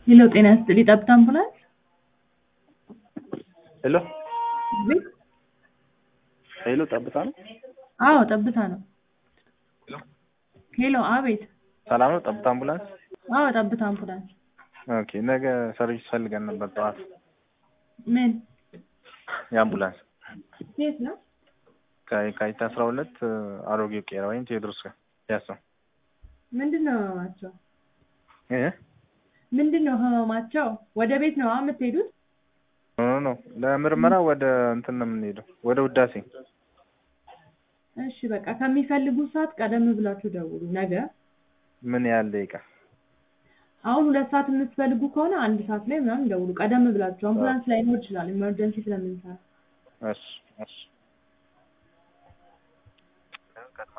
ሄሎ ጤና ይስጥልኝ ጠብታ አምቡላንስ ሄሎ ቤት ሄሎ ጠብታ ነው? አዎ ጠብታ ነው። ሄሎ አቤት ሰላም ነው? ጠብታ አምቡላንስ? አዎ ጠብታ አምቡላንስ። ኦኬ ነገ ሰርቪስ ፈልገን ነበር ጠዋት። ምን የአምቡላንስ የት ነው? ከየካቲት 12 አሮጌው ቄራ ወይም ቴዎድሮስ ጋር ያሰው ምንድነው ህመማቸው? እ ምንድነው ህመማቸው? ወደ ቤት ነው የምትሄዱት? ኖ ለምርመራ ወደ እንትን ነው የምንሄደው፣ ወደ ውዳሴ። እሺ በቃ ከሚፈልጉት ሰዓት ቀደም ብላችሁ ደውሉ ነገ። ምን ያህል ደቂቃ? አሁን 2 ሰዓት የምትፈልጉ ከሆነ 1 ሰዓት ላይ ምናምን ደውሉ። ቀደም ብላችሁ አምቡላንስ ላይ ነው ይችላል ኢመርጀንሲ ስለምንሰራ። እሺ እሺ